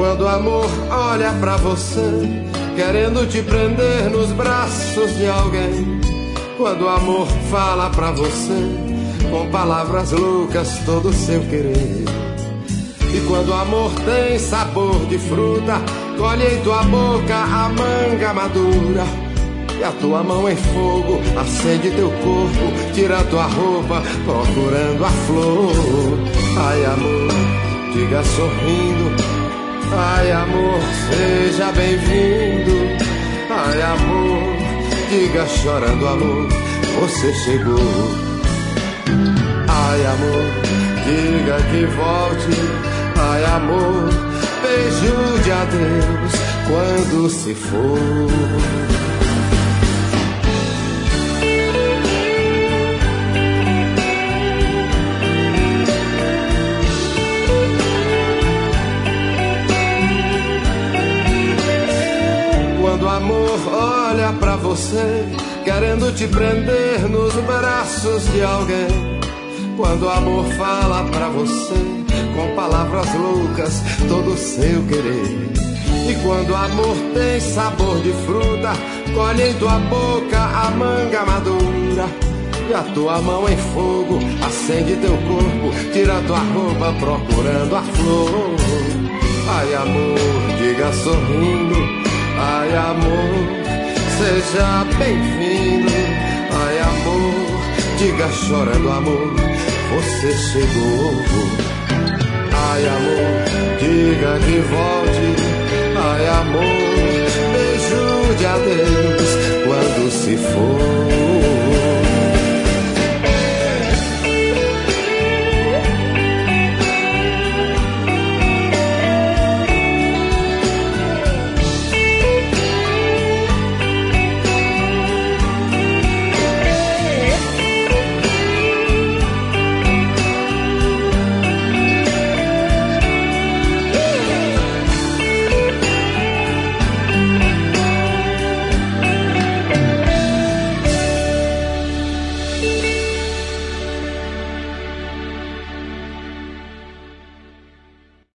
Quando o amor olha pra você, querendo te prender nos braços de alguém. Quando o amor fala pra você, com palavras loucas todo o seu querer. E quando o amor tem sabor de fruta, colhe em tua boca a manga madura. E a tua mão em fogo acende teu corpo, tira tua roupa procurando a flor. Ai amor, diga sorrindo, ai amor, seja bem-vindo. Ai amor, diga chorando amor, você chegou. Ai amor, diga que volte. Ai amor, beijo de adeus quando se for. Quando o amor olha pra você, querendo te prender nos braços de alguém. Quando o amor fala pra você, com palavras loucas, todo o seu querer. E quando o amor tem sabor de fruta, colhe em tua boca a manga madura. E a tua mão em fogo acende teu corpo, tira tua roupa procurando a flor. Ai amor, diga sorrindo, ai amor, seja bem-vindo. Ai amor, diga chorando amor, você chegou. Ai amor, diga que volte. Ai amor, beijo de adeus quando se for.